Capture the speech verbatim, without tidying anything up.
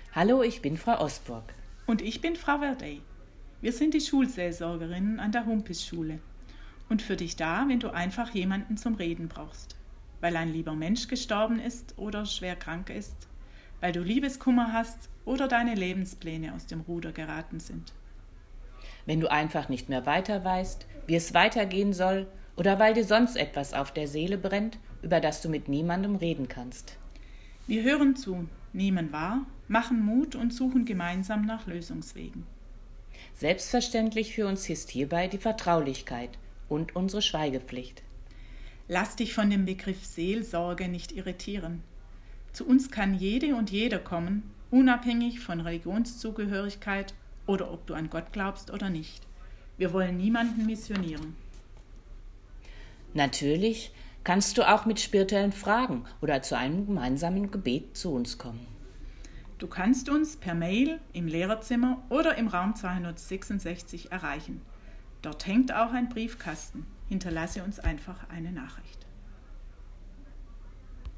Hallo, ich bin Frau Osburg. Und ich bin Frau Verdey. Wir sind die Schulseelsorgerinnen an der Humpis-Schule und für dich da, wenn du einfach jemanden zum Reden brauchst, weil ein lieber Mensch gestorben ist oder schwer krank ist, weil du Liebeskummer hast oder deine Lebenspläne aus dem Ruder geraten sind. Wenn du einfach nicht mehr weiter weißt, wie es weitergehen soll oder weil dir sonst etwas auf der Seele brennt, über das du mit niemandem reden kannst. Wir hören zu, nehmen wahr, machen Mut und suchen gemeinsam nach Lösungswegen. Selbstverständlich für uns ist hierbei die Vertraulichkeit und unsere Schweigepflicht. Lass dich von dem Begriff Seelsorge nicht irritieren. Zu uns kann jede und jeder kommen, unabhängig von Religionszugehörigkeit oder ob du an Gott glaubst oder nicht. Wir wollen niemanden missionieren. Natürlich kannst du auch mit spirituellen Fragen oder zu einem gemeinsamen Gebet zu uns kommen. Du kannst uns per Mail im Lehrerzimmer oder im Raum zweihundertsechsundsechzig erreichen. Dort hängt auch ein Briefkasten. Hinterlasse uns einfach eine Nachricht.